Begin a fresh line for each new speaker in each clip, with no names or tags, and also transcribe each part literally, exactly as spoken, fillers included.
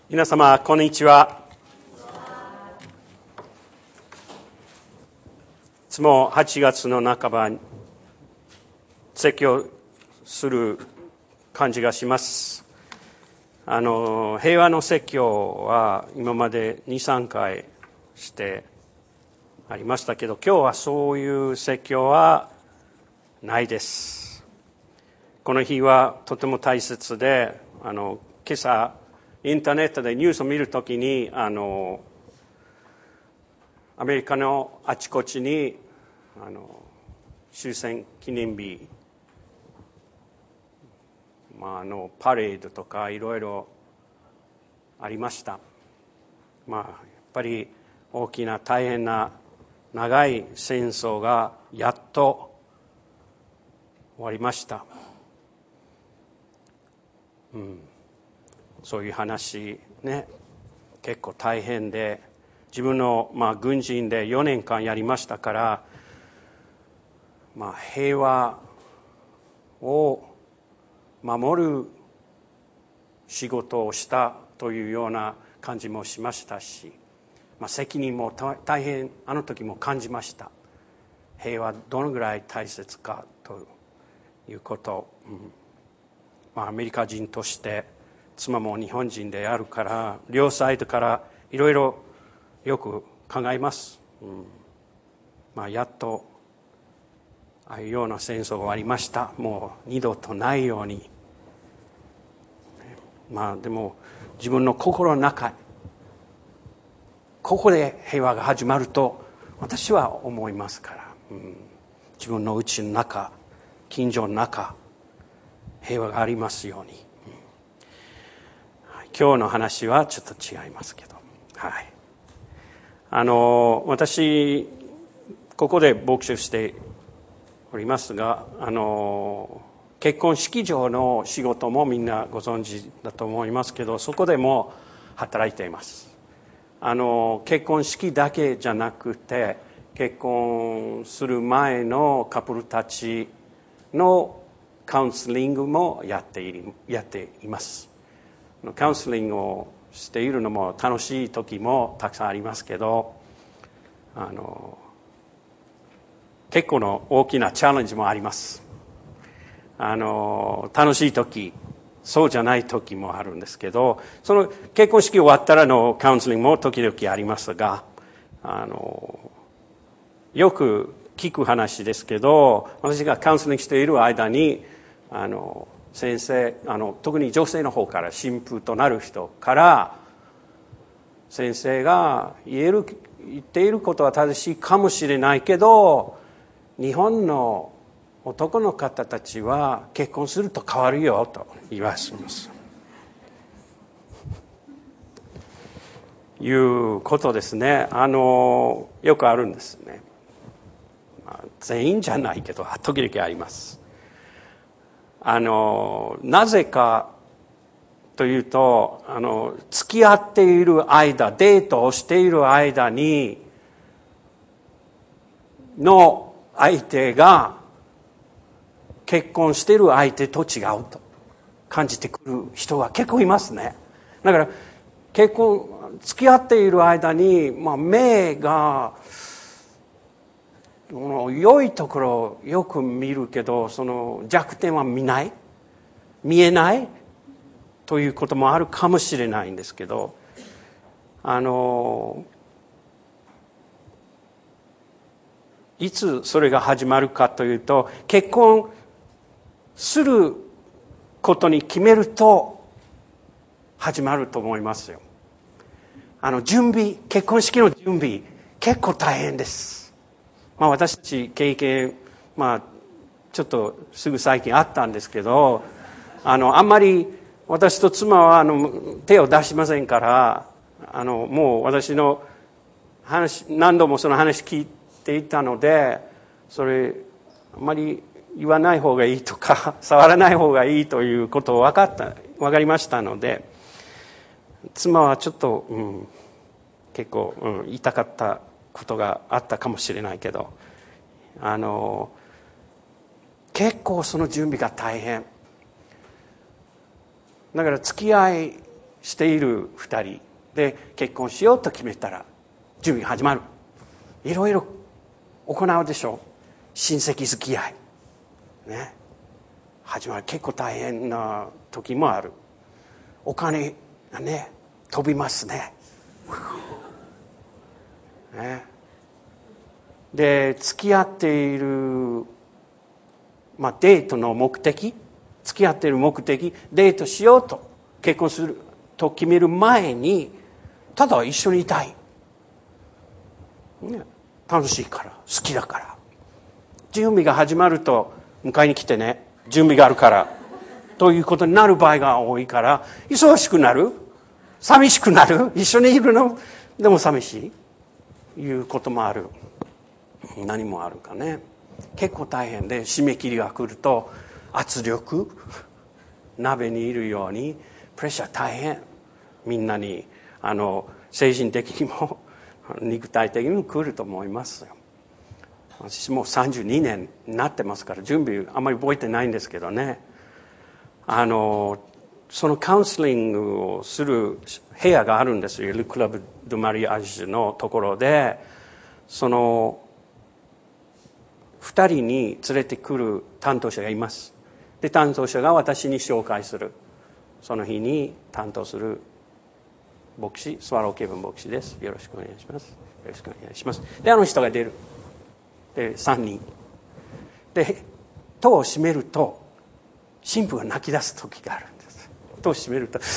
皆様こんにちは。いつもはちがつの半ば説教する感じがします。あの平和の説教は今までに、さんかいしてありましたけど、今日はそういう説教はないです。この日はとても大切で、あの今朝インターネットでニュースを見るときに、あのアメリカのあちこちにあの終戦記念日、まあ、あのパレードとかいろいろありました。まあ、やっぱり大きな大変な長い戦争がやっと終わりました。うん、そういう話ね、結構大変で、自分の、まあ、軍人でよねんかんやりましたから、まあ、平和を守る仕事をしたというような感じもしましたし、まあ、責任も大変あの時も感じました。平和どのぐらい大切かということ、うんまあ、アメリカ人として妻も日本人であるから両サイドからいろいろよく考えます、うんまあ、やっとああいうような戦争が終わりました。もう二度とないように。まあでも自分の心の中、ここで平和が始まると私は思いますから、うん、自分の家の中、近所の中、平和がありますように、うん、今日の話はちょっと違いますけど、はい、あの私ここで牧師しておりますが、あの結婚式場の仕事もみんなご存知だと思いますけど、そこでも働いています。あの結婚式だけじゃなくて、結婚する前のカップルたちのカウンセリングもやっている、やっています。カウンセリングをしているのも楽しい時もたくさんありますけど、あの結構の大きなチャレンジもあります。あの楽しい時、そうじゃない時もあるんですけど、その結婚式終わったらのカウンセリングも時々ありますが、あのよく聞く話ですけど、私がカウンセリングしている間にあの先生、あの特に女性の方から、新婦となる人から先生が言える言っていることは正しいかもしれないけど、日本の男の方たちは結婚すると変わるよと言わせます。いうことですね。あのよくあるんですね。まあ、全員じゃないけど時々あります。あのなぜかというと、あの付き合っている間、デートをしている間にの相手が結婚している相手と違うと感じてくる人が結構いますね。だから結婚付き合っている間に、まあ、目が良いところをよく見るけど、その弱点は見ない、見えないということもあるかもしれないんですけど、あのいつそれが始まるかというと、結婚することに決めると始まると思いますよ。あの準備、結婚式の準備結構大変です。まあ、私たち経験、まあ、ちょっとすぐ最近あったんですけど、あのあんまり私と妻はあの手を出しませんから、あのもう私の話、何度もその話聞いていたので、それあんまり言わない方がいいとか触らない方がいいということを分かった分かりましたので、妻はちょっと、うん、結構、うん、言いたかったことがあったかもしれないけど、あの結構その準備が大変だから、付き合いしている二人で結婚しようと決めたら準備が始まる。いろいろ行うでしょう。親戚付き合いね、始まる。結構大変な時もある。お金がね飛びますね。ねで付き合っている、まあ、デートの目的、付き合っている目的、デートしようと結婚すると決める前に、ただ一緒にいたい、ね、楽しいから、好きだから。準備が始まると迎えに来てね、準備があるからということになる場合が多いから、忙しくなる、寂しくなる、一緒にいるのでも寂しいいうこともある。何もあるかね。結構大変で、締め切りが来ると圧力、鍋にいるようにプレッシャー大変。みんなにあの精神的にも肉体的にも来ると思いますよ。私もうさんじゅうにねんになってますから準備あんまり覚えてないんですけどね、あのそのカウンセリングをする部屋があるんですよ。ルクラブ・ドゥ・マリアージュのところで、そのふたりに連れてくる担当者がいます。で担当者が私に紹介する。その日に担当する牧師、スワロー・ケブン牧師です。よろしくお願いします。よろしくお願いします。であの人が出る。でさんにんで戸を閉めると神父が泣き出す時があるんです。戸を閉めると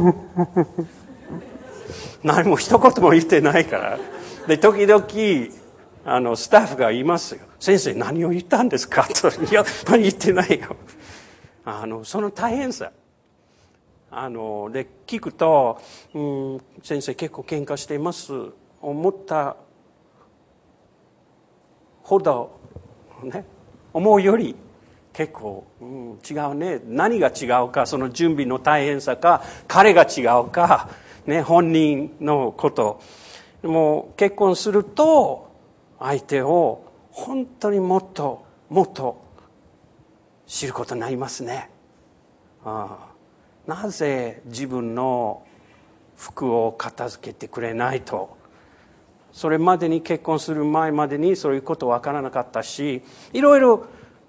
何も一言も言ってないから。で時々あのスタッフが言いますよ。先生何を言ったんですかと。いや言ってないよ。あのその大変さあので聞くと、うん、先生結構喧嘩しています思ったほどね、思うより結構、うん、違うね。何が違うか、その準備の大変さか、彼が違うか、ね、本人のこと。もう結婚すると相手を本当にもっともっと知ることになりますね。ああ、なぜ自分の服を片付けてくれないと。それまでに結婚する前までにそういうこと分からなかったし、いろいろ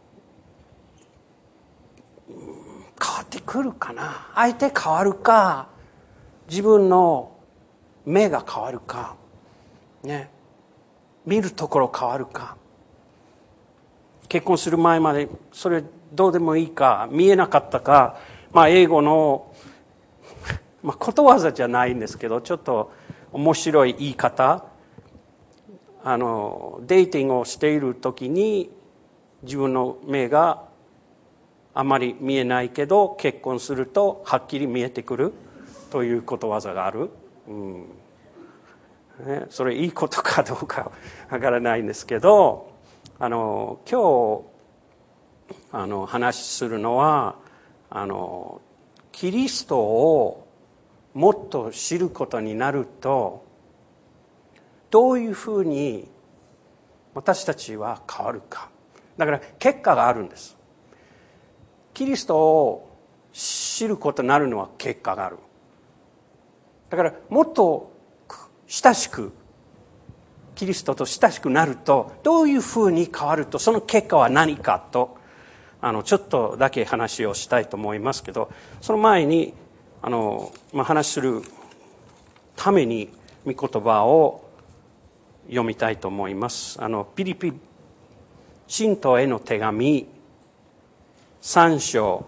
変わってくるかな。相手変わるか、自分の目が変わるか、ね、見るところ変わるか。結婚する前までそれどうでもいいか、見えなかったか、まあ英語の、まあ、ことわざじゃないんですけど、ちょっと面白い言い方。あのデーティングをしている時に自分の目があまり見えないけど、結婚するとはっきり見えてくるということわざがある、うんね、それいいことかどうかわからないんですけど、あの今日あの話するのはあのキリストをもっと知ることになるとどういうふうに私たちは変わるか。だから結果があるんです。キリストを知ることになるのは結果がある。だからもっと親しく、キリストと親しくなるとどういうふうに変わると、その結果は何かと、あのちょっとだけ話をしたいと思いますけど、その前にあの、まあ、話するために御言葉を読みたいと思います。あのピリピ信徒への手紙さん章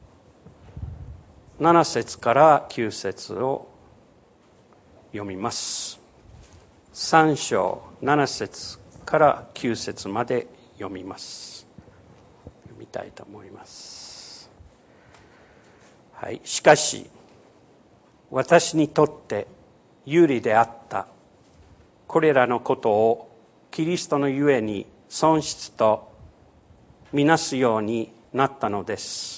なな節からきゅう節を読みます。さん章なな節からきゅう節まで読みます。読みたいと思います。はい。しかし私にとって有利であったこれらのことをキリストのゆえに損失とみなすようになったのです。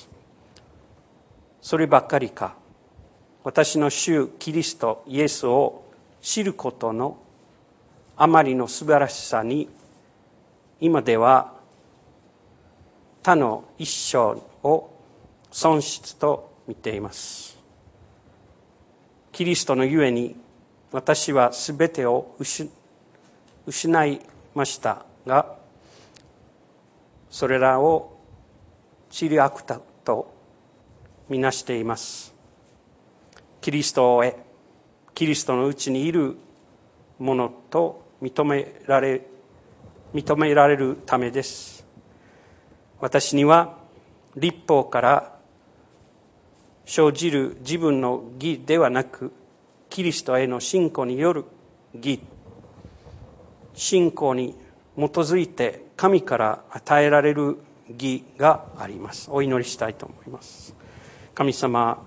そればっかりか、私の主キリストイエスを知ることのあまりの素晴らしさに、今では他の一生を損失と見ています。 キリストのゆえに私はすべてを失いましたが、それらを塵悪とみなしています。キリストへ、キリストのうちにいるものと認められ、認められるためです。私には律法から生じる自分の義ではなく、キリストへの信仰による義、信仰に基づいて神から与えられる義があります。お祈りしたいと思います。神様、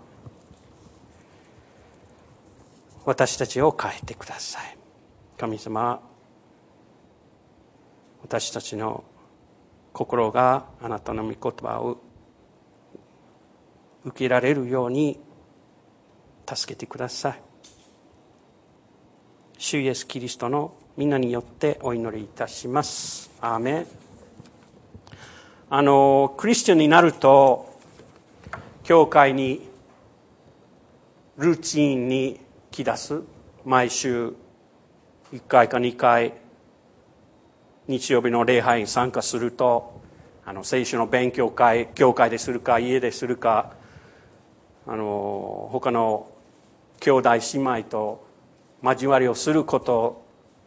私たちを変えてください。神様、私たちの心があなたの御言葉を受けられるように助けてください。主イエスキリストの皆によってお祈りいたします。アーメン。あのクリスチャンになると教会にルーチンに来だす。毎週いっかいかにかい日曜日の礼拝に参加すると、あの聖書の勉強会、教会でするか家でするか、あの他の兄弟姉妹と交わりをすること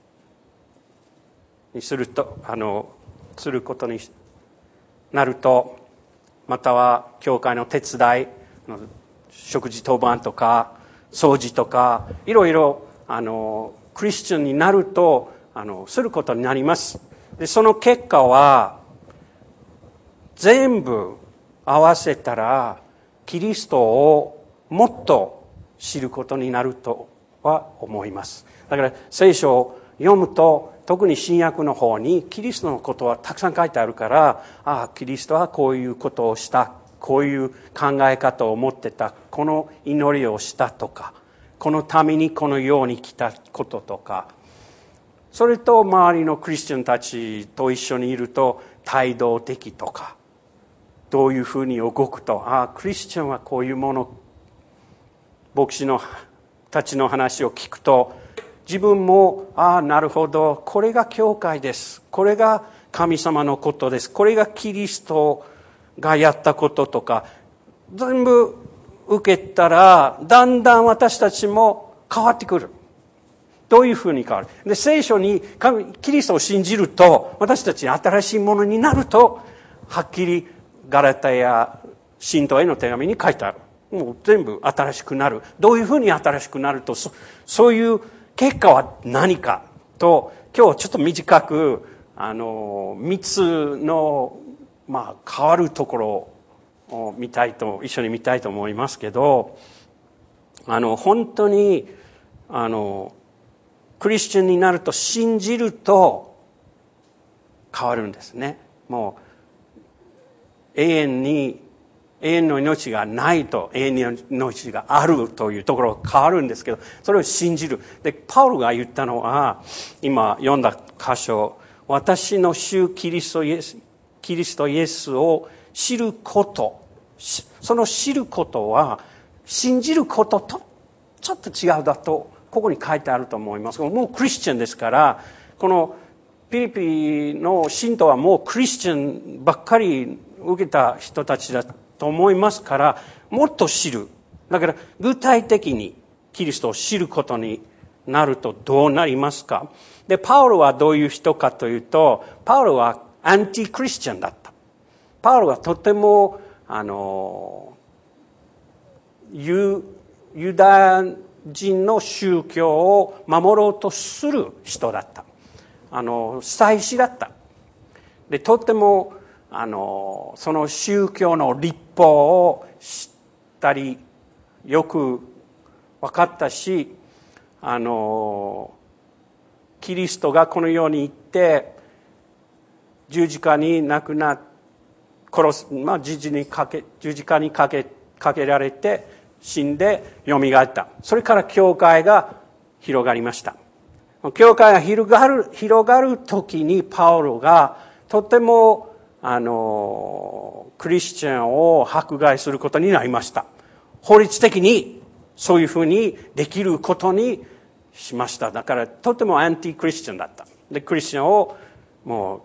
にするとあのすることになると、または教会の手伝い、食事当番とか掃除とか、いろいろあのクリスチャンになるとあのすることになります。でその結果は全部合わせたらキリストをもっと知ることになるとは思います。だから聖書を読むと、特に新約の方にキリストのことはたくさん書いてあるから、ああキリストはこういうことをした、こういう考え方を持ってた、この祈りをしたとか、このためにこのように来たこととか、それと周りのクリスチャンたちと一緒にいると態度的とか、どういうふうに動くと、ああクリスチャンはこういうもの、牧師のたちの話を聞くと、自分もああなるほど、これが教会です、これが神様のことです、これがキリストがやったこととか、全部受けたらだんだん私たちも変わってくる。どういうふうに変わる。で聖書にキリストを信じると、私たち新しいものになると、はっきりガラタや信徒への手紙に書いてある。もう全部新しくなる。どういうふうに新しくなると、そ, そういう結果は何かと、今日ちょっと短くあのみっつの、まあ、変わるところを見たいと一緒に見たいと思いますけど、あの本当にあのクリスチャンになると、信じると変わるんですね。もう永遠に永遠の命がないと永遠の命があるというところが変わるんですけど、それを信じる。でパウロが言ったのは、今読んだ箇所、私の主キリストイエスキリストイエスを知ること、その知ることは信じることとちょっと違うだとここに書いてあると思います。もうクリスチャンですから、このピリピの信徒はもうクリスチャンばっかり受けた人たちだと思いますから、もっと知る。だから具体的にキリストを知ることになるとどうなりますか。でパウロはどういう人かというと、パウロはアンティクリスチャンだった。パウロはとてもあのユユダヤ人の宗教を守ろうとする人だった。あの祭司だった。でとてもあのその宗教の律法を知ったりよく分かったし、あのキリストがこの世に行って十字架に亡くなっ殺す、まあ、十字にかけ十字架にかけかけられて死んでよみがえった。それから教会が広がりました。教会が広がる広がる時に、パウロがとてもあのクリスチャンを迫害することになりました。法律的にそういうふうにできることにしました。だからとてもアンティクリスチャンだった。でクリスチャンをもう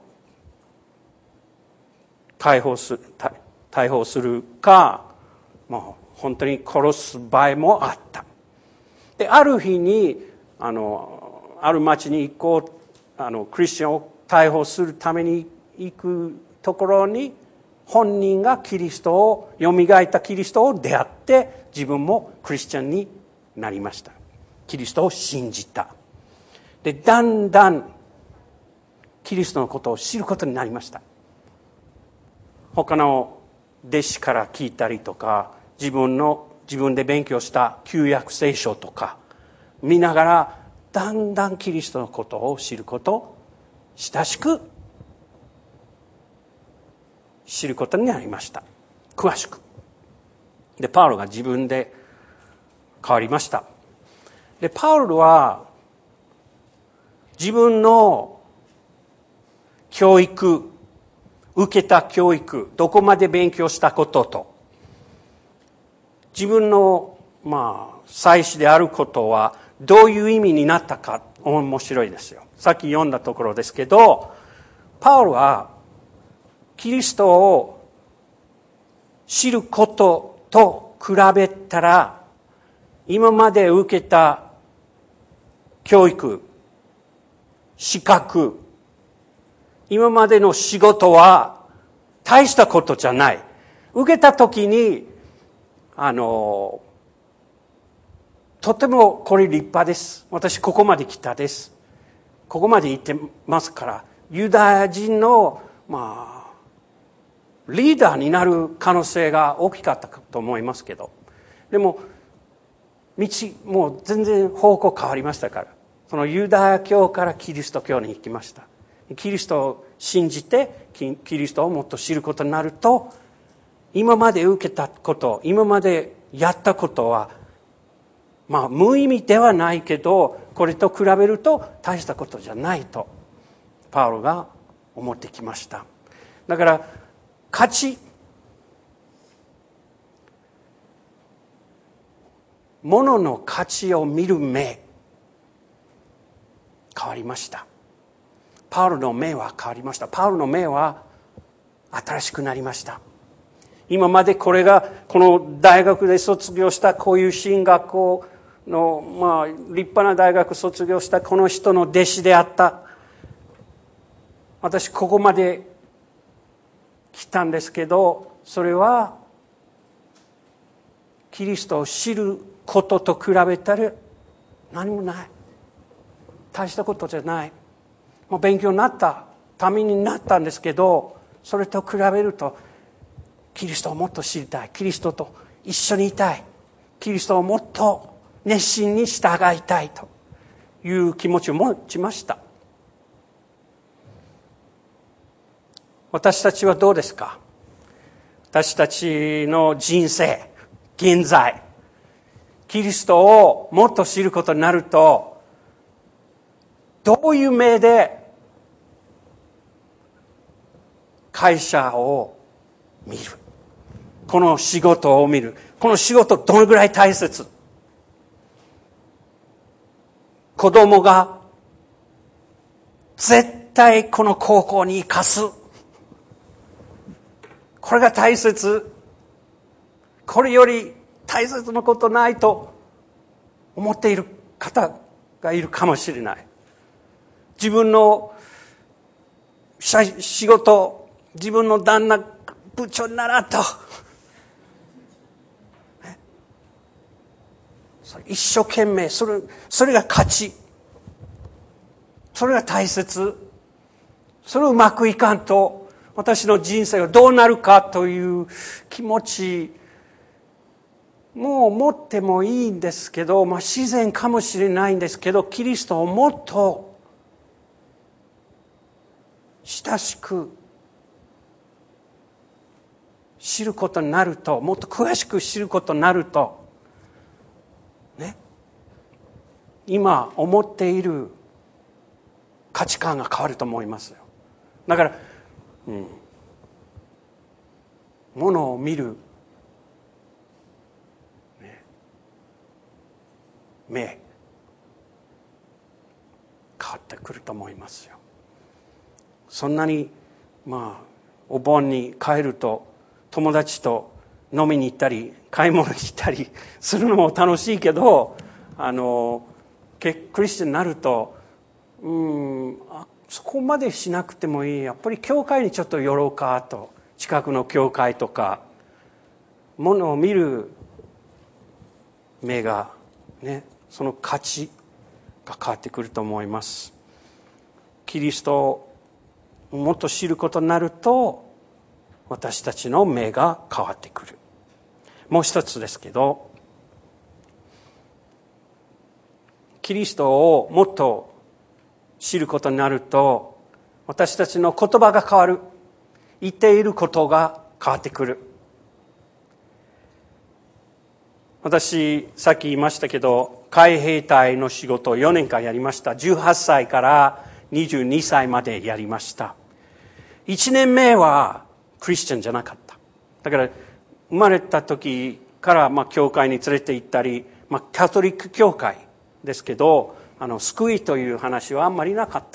逮捕する逮捕するかもう本当に殺す場合もあった。である日にあのある町に行こうあのクリスチャンを逮捕するために行くところに本人がキリストをよみがえったキリストを出会って自分もクリスチャンになりました。キリストを信じた。でだんだんキリストのことを知ることになりました。他の弟子から聞いたりとか自分の自分で勉強した旧約聖書とか見ながらだんだんキリストのことを知ること親しく知ることになりました。詳しく。でパウロが自分で変わりました。でパウロは自分の教育受けた教育どこまで勉強したことと自分のまあ祭司であることはどういう意味になったか面白いですよ。さっき読んだところですけどパウロはキリストを知ることと比べたら今まで受けた教育資格今までの仕事は大したことじゃない。受けた時にあのとてもこれ立派です。私ここまで来たです。ここまで行ってますからユダヤ人のまあリーダーになる可能性が大きかったと思いますけどでも道もう全然方向変わりましたからそのユダヤ教からキリスト教に行きました。キリストを信じてキリストをもっと知ることになると今まで受けたこと今までやったことはまあ無意味ではないけどこれと比べると大したことじゃないとパウロが思ってきました。だから価値物の価値を見る目変わりました。パウロの目は変わりました。パウロの目は新しくなりました。今までこれがこの大学で卒業したこういう進学校のまあ立派な大学卒業したこの人の弟子であった。私ここまで来たんですけどそれはキリストを知ることと比べたら何もない。大したことじゃない。もう勉強になったためになったんですけどそれと比べるとキリストをもっと知りたい。キリストと一緒にいたい。キリストをもっと熱心に従いたいという気持ちを持ちました。私たちはどうですか？私たちの人生現在キリストをもっと知ることになるとどういう目で会社を見る？この仕事を見る。この仕事どのぐらい大切？子供が絶対この高校に行かす。これが大切。これより大切なことないと思っている方がいるかもしれない。自分の仕事、自分の旦那部長にならんとそれ一生懸命それそれが価値、それが大切。それをうまくいかんと私の人生がどうなるかという気持ちもう持ってもいいんですけど、まあ、自然かもしれないんですけどキリストをもっと親しく知ることになると、もっと詳しく知ることになるとね、今思っている価値観が変わると思いますよ。だから、うん、ものを見る、ね、 目変わってくると思いますよ。そんなにまあお盆に帰ると友達と飲みに行ったり買い物に行ったりするのも楽しいけど、あのクリスチャンになるとうんあそこまでしなくてもいい、やっぱり教会にちょっと寄ろうかと、近くの教会とかものを見る目がね、その価値が変わってくると思います。キリストをもっと知ることになると私たちの目が変わってくる。もう一つですけど、キリストをもっと知ることになると私たちの言葉が変わる。言っていることが変わってくる。私さっき言いましたけど、海兵隊の仕事をよねんかんやりました。じゅうはっさいからにじゅうにさいまでやりました。いちねんめはクリスチャンじゃなかった。だから生まれた時からまあ教会に連れて行ったり、まあ、カトリック教会ですけど、あの救いという話はあんまりなかった。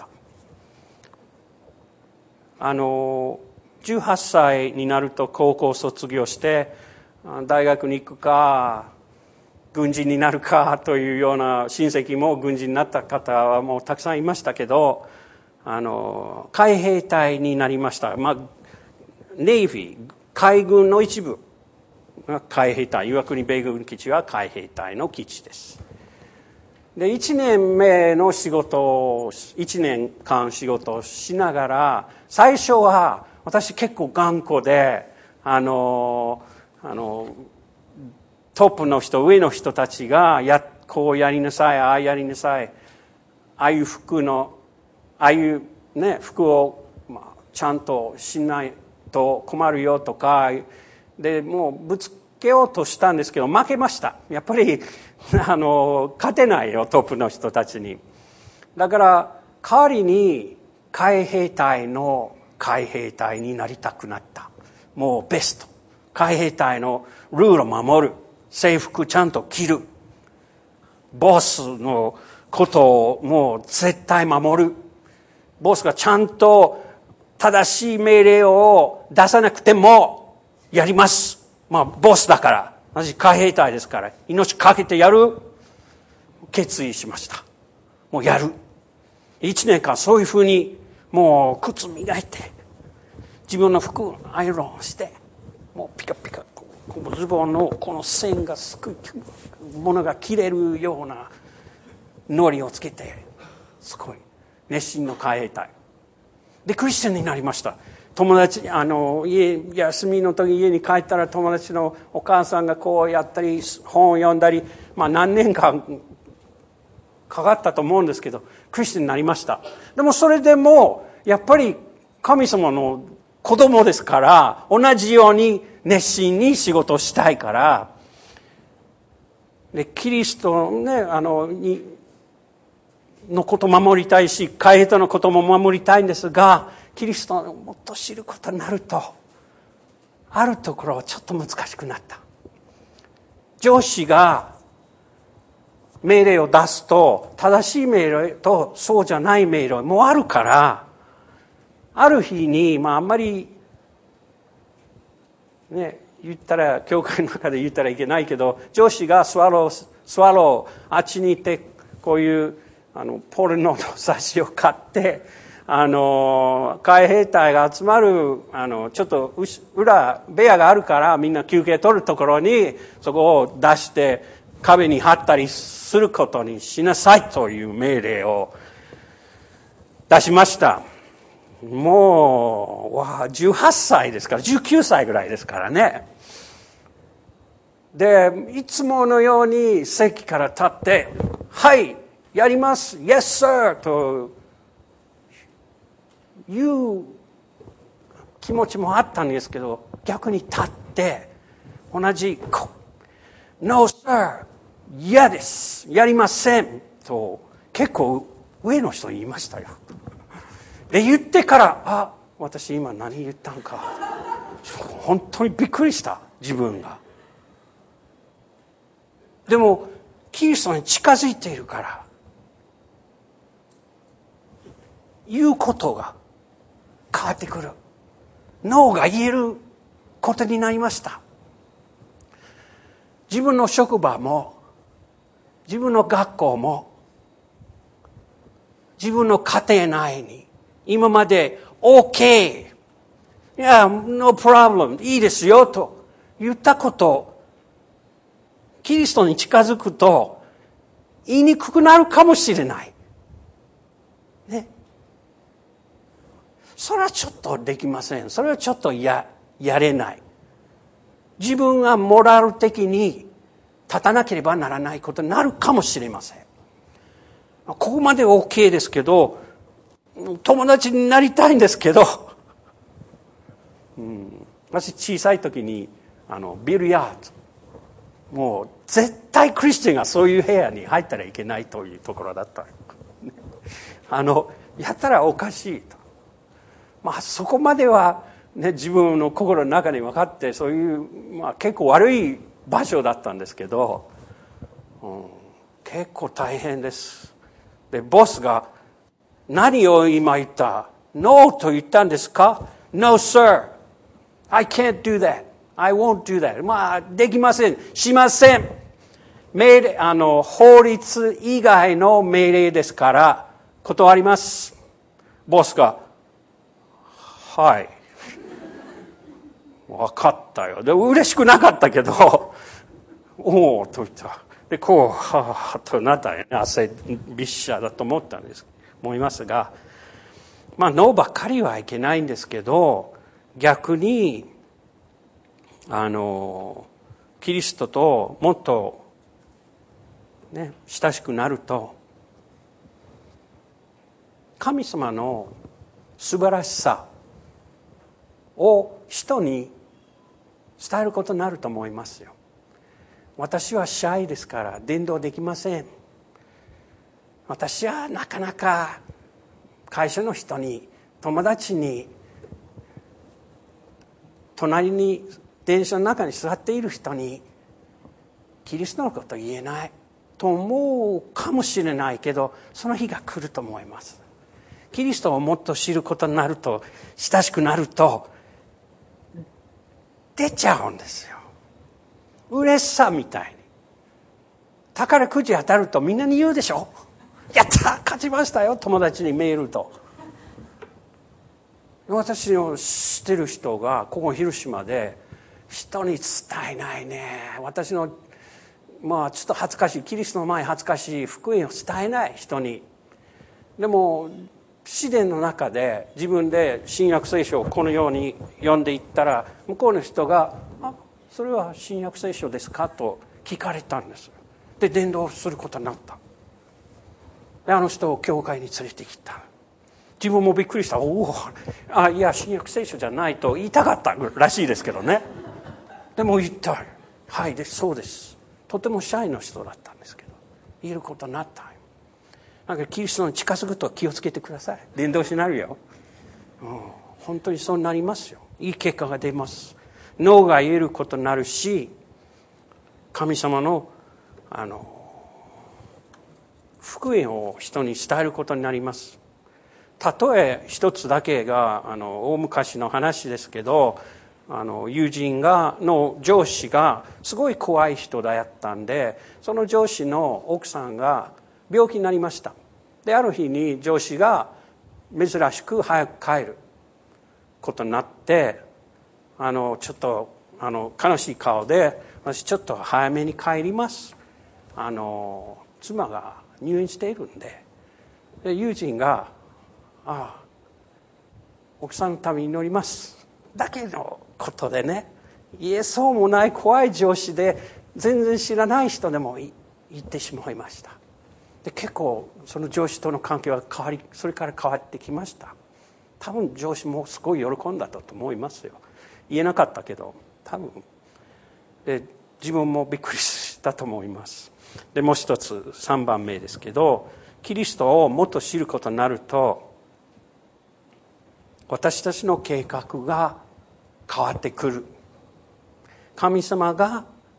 あのじゅうはっさいになると高校卒業して大学に行くか軍人になるかというような親戚も軍人になった方はもうたくさんいましたけど、あの海兵隊になりました。まあネイビー、海軍の一部が海兵隊、岩国米軍基地は海兵隊の基地です。でいちねんめの仕事をいちねんかん仕事をしながら、最初は私結構頑固で、あのあのトップの人、上の人たちがやこうやりなさい、ああやりなさい、ああいう服のああいうね服を、まあ、ちゃんとしないと困るよとかで、もうぶつけようとしたんですけど負けました。やっぱりあの勝てないよ、トップの人たちに。だから代わりに海兵隊の海兵隊になりたくなった。もうベスト、海兵隊のルールを守る、制服ちゃんと着る、ボスのことをもう絶対守る、ボスがちゃんと正しい命令を出さなくてもやります。まあボスだから、私海兵隊ですから命かけてやる決意しました。もうやる。一年間そういうふうにもう靴磨いて自分の服をアイロンして、もうピカピカズボンのこの線がすくものが切れるようなノリをつけて、すごい熱心の海兵隊でクリスチャンになりました。友達、あの家休みの時家に帰ったら友達のお母さんがこうやったり本を読んだり、まあ何年間かかったと思うんですけどクリスチャンになりました。でもそれでもやっぱり神様の子供ですから、同じように熱心に仕事をしたいから、でキリストのね、あのにのことを守りたいし、海兵隊のことも守りたいんですが、キリストをもっと知ることになると、あるところはちょっと難しくなった。上司が命令を出すと、正しい命令とそうじゃない命令もあるから、ある日に、まああんまりね、言ったら教会の中で言ったらいけないけど、上司がスワロースワローあっちに行ってこういうあのポルノの雑誌を買って、あの海兵隊が集まるあのちょっと裏部屋があるからみんな休憩取るところにそこを出して壁に貼ったりすることにしなさいという命令を出しました。もうわじゅうはっさいですから、じゅうきゅうさいぐらいですからね。でいつものように席から立って「はいやります Yes sir」という気持ちもあったんですけど、逆に立って同じ「No sir 嫌ですやりません」と結構上の人に言いましたよ。で言ってから「あ、私今何言ったんか」本当にびっくりした、自分が。でもキリストに近づいているから、言うことが変わってくる。脳が言えることになりました。自分の職場も、自分の学校も、自分の家庭内に、今まで OK、いや、no problem、いいですよと言ったことを、キリストに近づくと言いにくくなるかもしれない。ね。それはちょっとできません。それはちょっとや、やれない。自分がモラル的に立たなければならないことになるかもしれません。ここまで OK ですけど、友達になりたいんですけど、うん、私小さい時にあのビルヤード、もう絶対クリスチャンがそういう部屋に入ったらいけないというところだった。あのやったらおかしいと。まあそこまでは、ね、自分の心の中に分かってそういう、まあ、結構悪い場所だったんですけど、うん、結構大変です。でボスが何を今言った ?No と言ったんですか ?No sir, I can't do that, I won't do that。 まあできません、しません。命令、あの法律以外の命令ですから断ります。ボスがはい、分かったよ。で嬉しくなかったけど、おおと言った。でこうはあとなったよね。汗びっしゃだと思ったんです思いますが、まあノーばっかりはいけないんですけど、逆にあのキリストともっとね親しくなると、神様の素晴らしさを人に伝えることになると思いますよ。私はシャイですから伝道できません。私はなかなか会社の人に、友達に、隣に電車の中に座っている人にキリストのこと言えないと思うかもしれないけど、その日が来ると思います。キリストをもっと知ることになると、親しくなると出ちゃうんですよ。嬉しさみたいに。宝くじ当たるとみんなに言うでしょ。やった勝ちましたよ、友達にメールと。私の知ってる人がここ広島で人に伝えないね、私のまあちょっと恥ずかしい、キリストの前恥ずかしい福音を伝えない人に。でも試練の中で自分で新約聖書をこのように読んでいったら、向こうの人があそれは新約聖書ですかと聞かれたんです。で伝道することになった。であの人を教会に連れてきた。自分もびっくりした。おお、あいや新約聖書じゃないと言いたかったらしいですけどね。でも言った。はいです、そうです。とてもシャイの人だったんですけど言えることになった。なんかキリストに近づくと気をつけてください。伝道師になるよ、うん、本当にそうなりますよ。いい結果が出ます。脳が言えることになるし、神様のあの福音を人に伝えることになります。例え一つだけがあの大昔の話ですけど、あの友人がの上司がすごい怖い人だったんで、その上司の奥さんが病気になりました。である日に上司が珍しく早く帰ることになって、あのちょっとあの悲しい顔で、私ちょっと早めに帰ります、あの妻が入院しているんで。で友人がああ奥さんのために祈りますだけのことでね、言えそうもない怖い上司で全然知らない人でも言ってしまいました。で結構その上司との関係は変わり、それから変わってきました。多分上司もすごい喜んだと思いますよ。言えなかったけど多分で自分もびっくりしたと思います。でもう一つさんばんめですけど、キリストをもっと知ることになると私たちの計画が変わってくる。神様が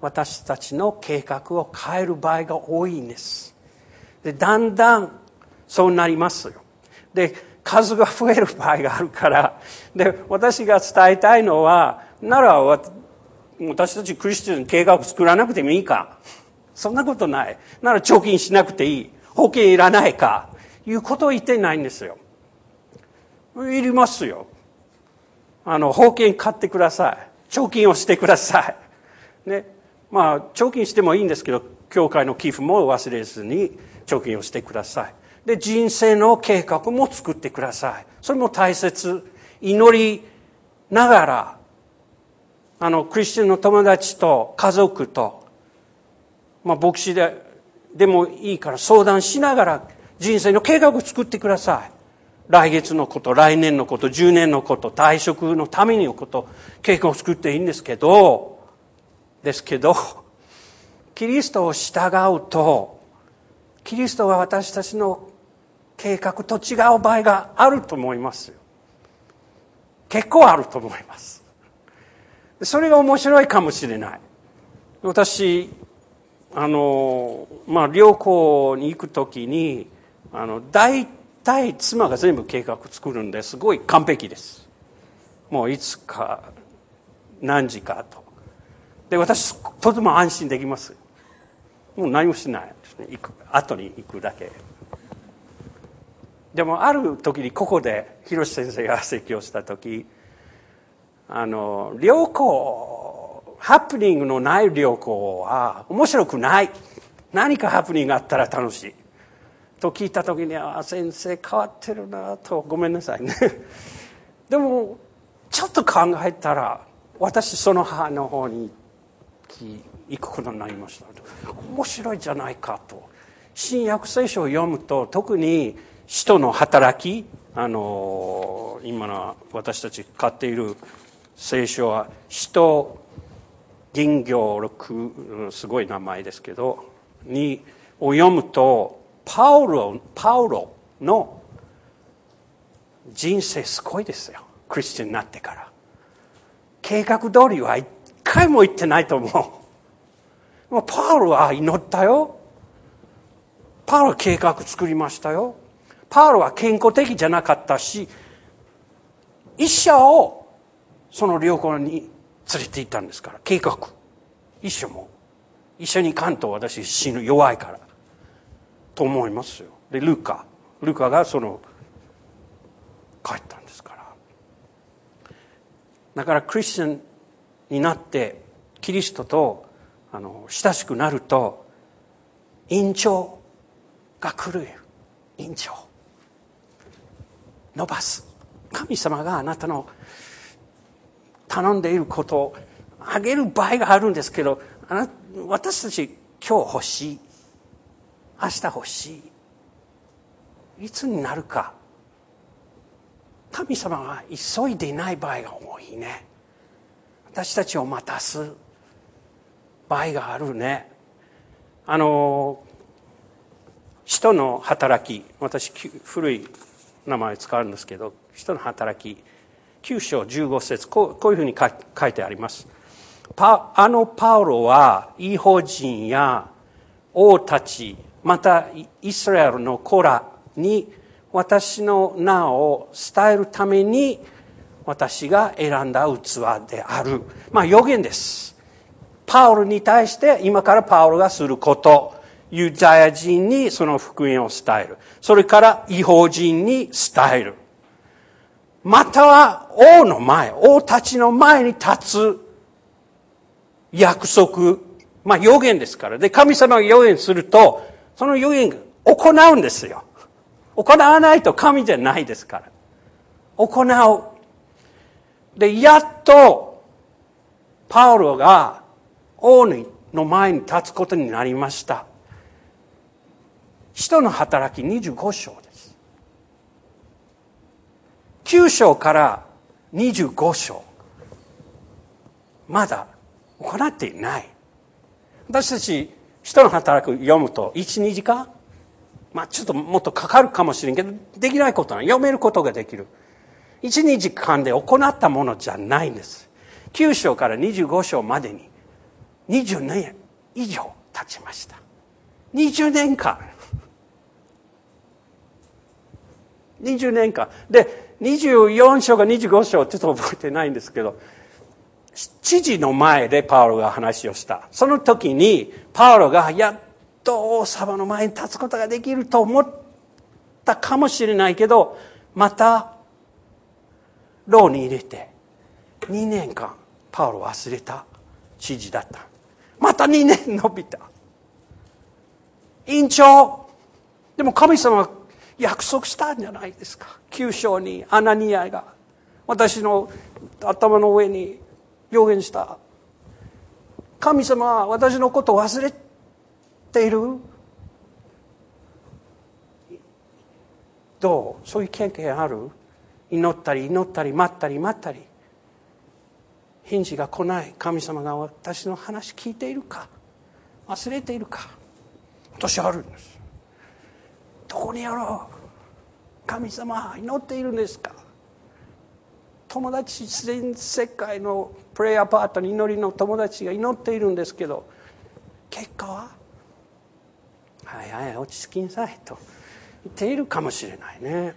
私たちの計画を変える場合が多いんです。で、だんだんそうなりますよ。で、数が増える場合があるから、で、私が伝えたいのは、なら私たちクリスチャン計画作らなくてもいいか。そんなことない。なら貯金しなくていい。保険いらないか。いうことを言ってないんですよ。いりますよ。あの、保険買ってください。貯金をしてください。ね。まあ、貯金してもいいんですけど、教会の寄付も忘れずに貯金をしてください。で、人生の計画も作ってください。それも大切。祈りながら、あの、クリスチャンの友達と家族と、まあ、牧師で、でもいいから相談しながら人生の計画を作ってください。来月のこと、来年のこと、じゅうねんのこと、退職のためにのこと、計画を作っていいんですけど、ですけど、キリストを従うと、キリストは私たちの計画と違う場合があると思いますよ。結構あると思います。それが面白いかもしれない。私、あの、まあ、旅行に行くときに、あの、大体妻が全部計画作るんですごい完璧です。もういつか、何時かと。で、私、とても安心できます。もう何もしないですね。行く、後に行くだけ。でも、ある時にここで、広瀬先生が説教した時、あの、旅行、ハプニングのない旅行は面白くない。何かハプニングがあったら楽しい。と聞いた時に、あ、先生変わってるなと、ごめんなさいね。でも、ちょっと考えたら、私その母の方に行くことになりました。面白いじゃないかと。新約聖書を読むと、特に使徒の働き、あの、今の私たち買っている聖書は、使徒銀行録、すごい名前ですけど、に、を読むと、パウロ、パウロの人生すごいですよ。クリスチャンになってから。計画通りは一回も言ってないと思う。もうパウロは祈ったよ。パウロは計画作りましたよ。パウロは健康的じゃなかったし、一生をその旅行に連れて行ったんですから、計画。一緒も。一緒に行かんと私死ぬ、弱いから。と思いますよ。で、ルカ。ルカがその、帰ったんですから。だからクリスチャンになって、キリストと、あの、親しくなると、延長が来るよ。延長。伸ばす。神様があなたの頼んでいることをあげる場合があるんですけど、あな私たち今日欲しい。明日欲しい。いつになるか。神様は急いでいない場合が多いね。私たちを待たす場合があるね。あの、使徒の働き、私古い名前使うんですけど、使徒の働き、きゅう章じゅうご節、こう、こういうふうに書いてあります。パあのパウロは異邦人や王たち、またイスラエルの子らに私の名を伝えるために私が選んだ器である。まあ予言です。パウロに対して今からパウロがすること、ユダヤ人にその福音を伝える。それから異邦人に伝える。または王の前、王たちの前に立つ約束。まあ予言ですから。で、神様が予言すると、その予言行うんですよ。行わないと神じゃないですから。行う。で、やっと、パウロが王の前に立つことになりました。使徒の働きにじゅうご章です。きゅう章からにじゅうご章。まだ行っていない。私たち、使徒の働きを読むと、いち、にじかんまあちょっともっとかかるかもしれんけど、できないことは読めることができる。いち、にじかんで行ったものじゃないんです。きゅう章からにじゅうご章までににじゅうねん以上経ちました。にじゅうねんかん。にじゅうねんかん。で、にじゅうよん章かにじゅうご章ちょっと覚えてないんですけど、知事の前でパウロが話をした。その時にパウロがやっと王様の前に立つことができると思ったかもしれないけど、また牢に入れてにねんかんパウロ忘れた知事だった。またにねん伸びた。延長。でも神様は約束したんじゃないですか。きゅう章にアナニアが私の頭の上に予言した。神様は私のことを忘れている？どう？そういう経験ある？祈ったり祈ったり待ったり待ったり返事が来ない。神様が私の話聞いているか忘れているか。私あるんです。どこにやろう？神様祈っているんですか？友達、全世界のプレイヤーパートに祈りの友達が祈っているんですけど、結果ははいはい落ち着きなさいと言っているかもしれないね。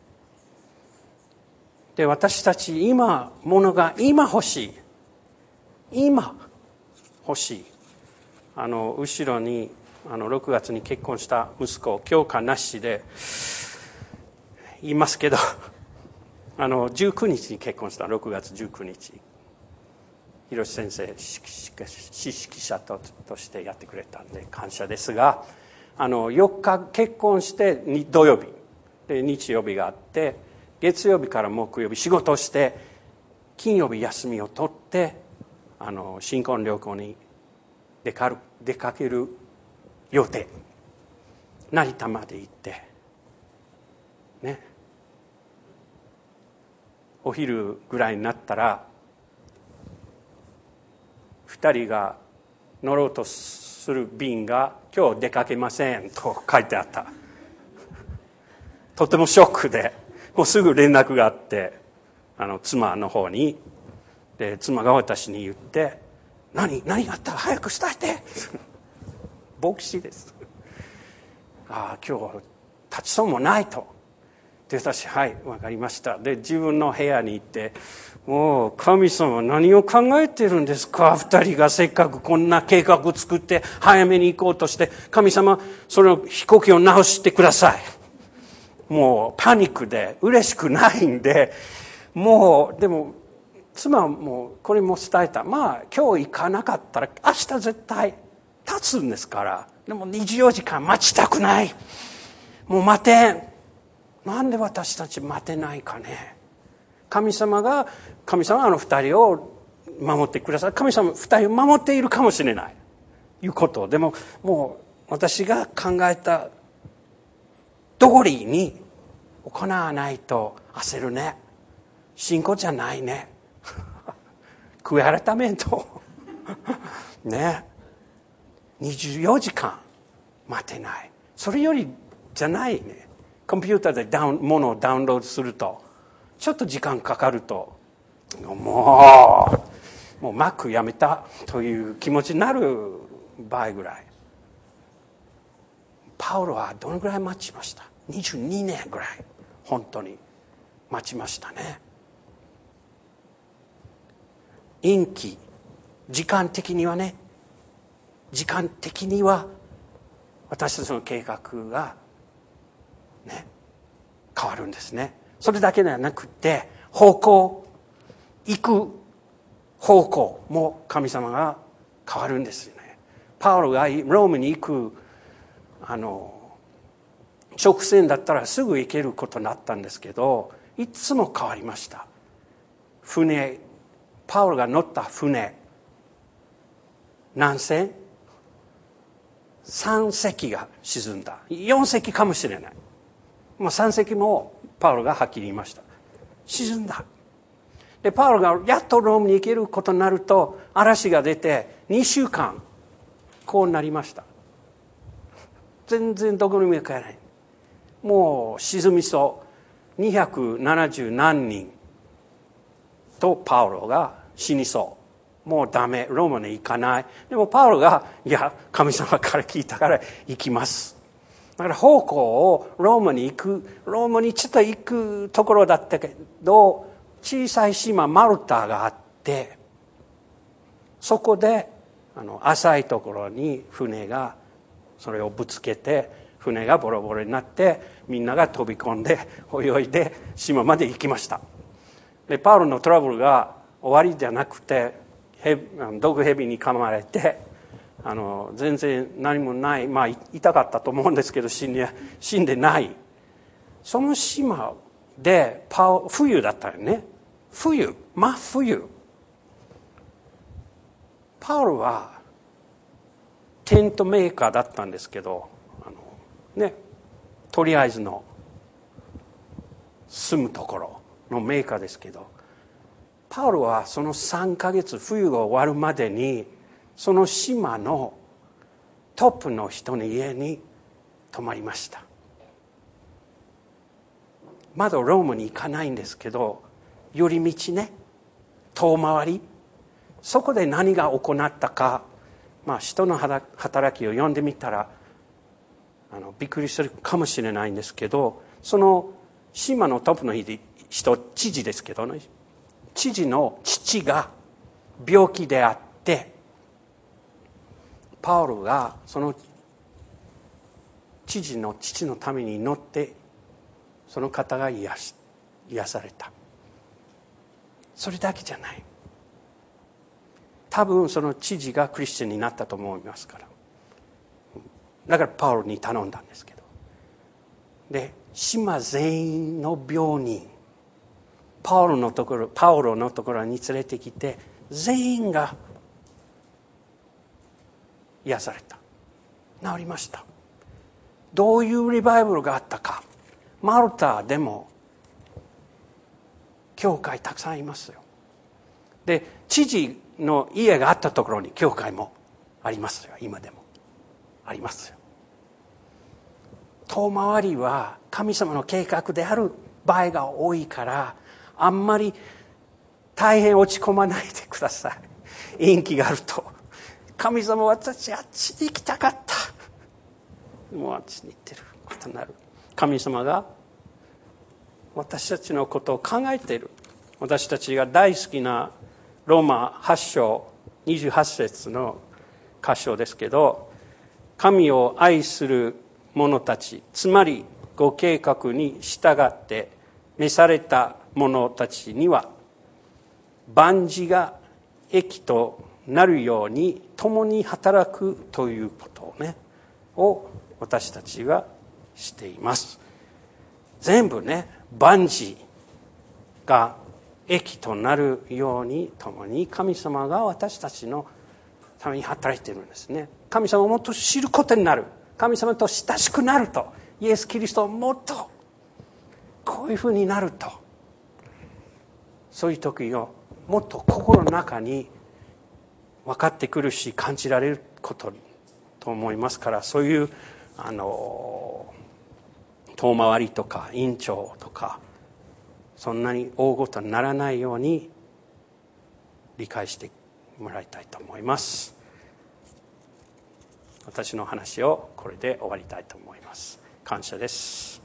で、私たち今ものが今欲しい、今欲しい。あの後ろにあのろくがつに結婚した息子、教科なしで言いますけど、あのじゅうくにちに結婚した。ろくがつじゅうくにち、広瀬先生司式者としてやってくれたんで感謝ですが、あのよっか結婚して土曜日で日曜日があって、月曜日から木曜日仕事をして、金曜日休みを取ってあの新婚旅行に出かる出かける予定。成田まで行ってね、お昼ぐらいになったら二人が乗ろうとする便が今日出かけませんと書いてあった。とてもショックで、もうすぐ連絡があって、あの妻の方に、で妻が私に言って、何何があったら早く伝えて。牧師です。ああ今日立ちそうもないと。で私はい分かりました。で自分の部屋に行って、もう神様何を考えてるんですか、二人がせっかくこんな計画を作って早めに行こうとして、神様その飛行機を直してください。もうパニックで嬉しくないんで、もうでも妻はもうこれも伝えた。まあ今日行かなかったら明日絶対立つんですから、でもにじゅうよじかん待ちたくない。もう待てん。なんで私たち待てないかね。神様が神様はあの二人を守ってください。神様二人を守っているかもしれないいうこと。でももう私が考えた通りに行わないと焦るね。信仰じゃないね。悔い改めんとね。にじゅうよじかん待てない。それよりじゃないね。コンピューターでダウンものをダウンロードするとちょっと時間かかると、もうもう Mac やめたという気持ちになる場合ぐらい。パウロはどのぐらい待ちました？にじゅうにねんぐらい本当に待ちましたね。延期、時間的にはね、時間的には私たちの計画がね変わるんですね。それだけではなくて、方向、行く方向も神様が変わるんですよね。パウロがロームに行くあの直線だったらすぐ行けることになったんですけど、いつも変わりました。船、パウロが乗った船何隻？さん隻が沈んだ。よん隻かもしれない。まあ、さん隻もパウロがはっきり言いました。沈んだ。でパウロがやっとロームに行けることになると、嵐が出てにしゅうかんこうなりました。全然どこにも行かない。もう沈みそう。にひゃくななじゅうなんにんとパウロが死にそもうダメ、ローマに行かない。でもパウロが、いや、神様から聞いたから行きます。だから方向をローマに行く、ローマにちょっと行くところだったけど、小さい島マルタがあって、そこであの浅いところに船がそれをぶつけて、船がボロボロになって、みんなが飛び込んで泳いで島まで行きました。でパウロのトラブルが終わりじゃなくて、毒蛇に噛まれて、あの全然何もない、まあ痛かったと思うんですけど、死んで死んでない。その島でパウ冬だったよね。冬、真冬。パウロはテントメーカーだったんですけど、あのね、とりあえずの住むところのメーカーですけど、パウロはそのさんかげつ、冬が終わるまでにその島のトップの人の家に泊まりました。まだローマに行かないんですけど、寄り道ね、遠回り、そこで何が行ったか、まあ人の働きを読んでみたらあのびっくりするかもしれないんですけど、その島のトップの人、知事ですけどね、知事の父が病気であって、パウロがその知事の父のために祈って、その方が癒し癒された。それだけじゃない。多分その知事がクリスチャンになったと思いますから。だからパウロに頼んだんですけど。で、島全員の病人、パウロのところ、パウロのところに連れてきて、全員が癒された。治りました。どういうリバイバルがあったか。マルタでも教会たくさんいますよ。で、知事の家があったところに教会もありますよ。今でもありますよ。遠回りは神様の計画である場合が多いから、あんまり大変落ち込まないでください。延期があると、神様私あっちに行きたかった、もうあっちに行ってることになる。神様が私たちのことを考えている。私たちが大好きなローマはち章にじゅうはち節の箇所ですけど、神を愛する者たち、つまりご計画に従って召された者たちには、万事が益となるように共に働くということをね、を私たちはしています。全部ね、万事が益となるように共に神様が私たちのために働いているんですね。神様をもっと知ることになる、神様と親しくなると、イエス・キリストをもっとこういうふうになると、そういう時をもっと心の中に分かってくるし、感じられることと思いますから、そういうあの遠回りとか延長とか、そんなに大ごとにならないように理解してもらいたいと思います。私の話をこれで終わりたいと思います。感謝です。